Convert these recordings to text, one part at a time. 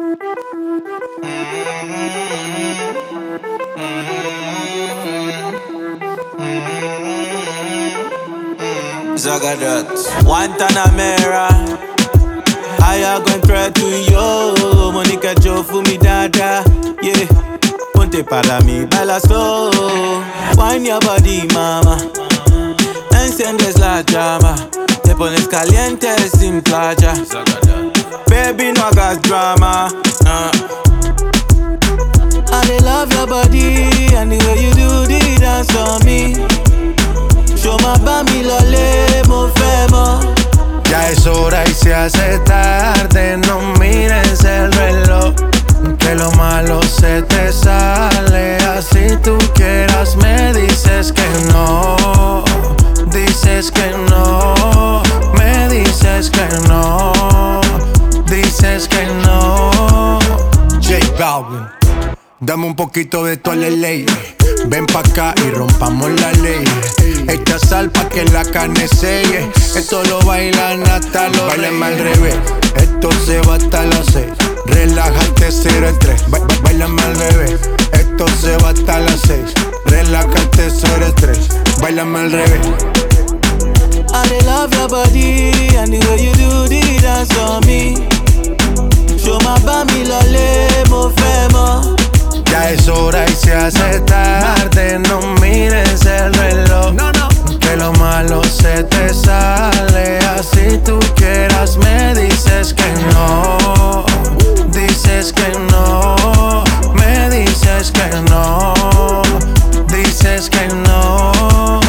Zagadat. One Tanamera. I am going try to yo. Monica Joe for me dada. Yeah. Ponte para mi baila slow. Wine your body mama. Enciendes la llama. Te pones caliente sin playa. Baby no hagas drama. I dey love your body and the way you do the dance on me. Show my bami lole, mo fẹ́ mọ̀. Ya es hora y se hace tarde, no mires el reloj. Que lo malo se te sale, así tú quieras me dices que no. Dices que no, me dices que no. Dices que no. J Balvin, dame un poquito de tu ley. Ven pa' acá y rompamos la ley. Echa sal pa' que la carne selle. Esto lo bailan hasta los bailen al revés. Esto se va hasta las 6. Relájate 0 en 3. Bailame al revés. Esto se va hasta las 6. Relájate 0 en 3. Bailame al revés. I dey love your body and the way you do the dance on me. Show my bami lole, mo fẹ́ mọ̀. Ya es hora y se hace tarde, no mires el reloj. Que lo malo se te sale, así tú quieras me dices que no. Dices que no, me dices que no. Dices que no.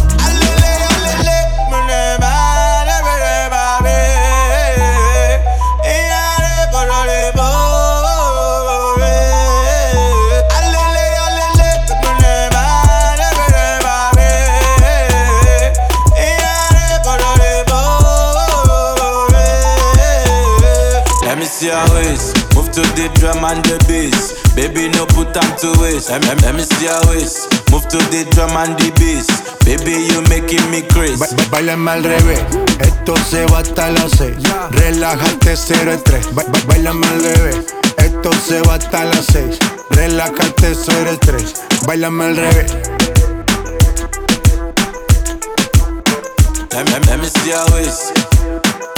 Let me see your waist, move to the drum and the bass. Baby, no put time to waste. Let me see your waist, move to the drum and the bass. Baby, you making me crazy. Bailame al revés, esto se va hasta las 6. Relájate 0 en 3. Bailame al revés, esto se va hasta las 6. Relájate 0 en 3. Bailame al revés. Let me see your waist.